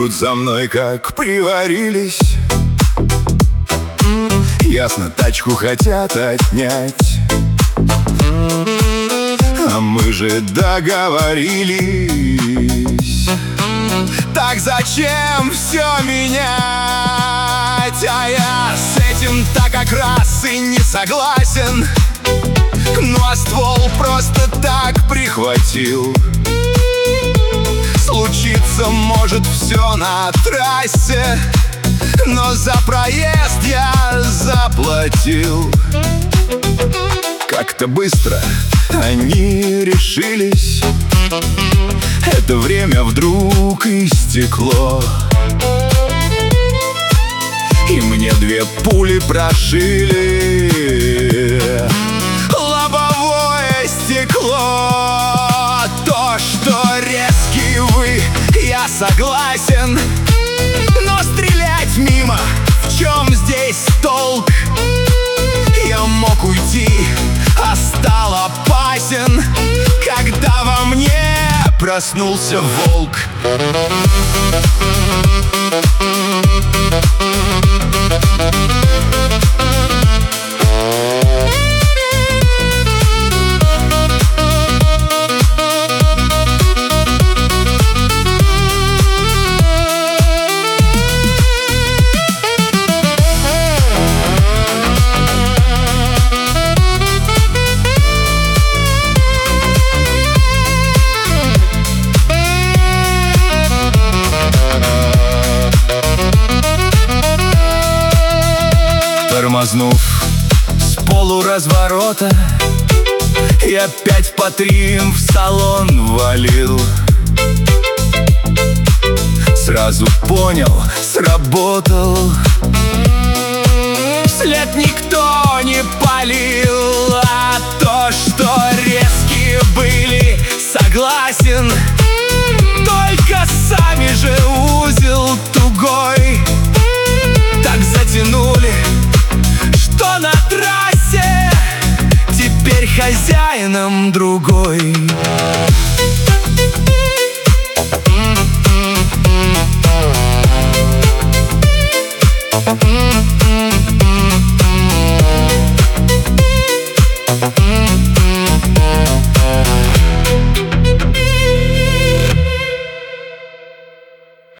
Идут за мной, как приварились. Ясно, тачку хотят отнять, а мы же договорились. Так зачем все менять? А я с этим так как раз и не согласен. Ну а ствол просто так прихватил. Случиться может все на трассе, но за проезд я заплатил. Как-то быстро они решились. Это время вдруг истекло, и мне 2 пули прошили лобовое стекло. То, что резкие вы, я согласен, но стрелять мимо, в чем здесь толк? Я мог уйти, а стал опасен, когда во мне проснулся волк. Тормознув с полуразворота, я 5 по 3 в салон валил. Сразу понял, сработал. Вслед никто не палил, а то, что резкие были, согласен. Только сами же узел тугой так затянули, что на трассе теперь хозяином другой.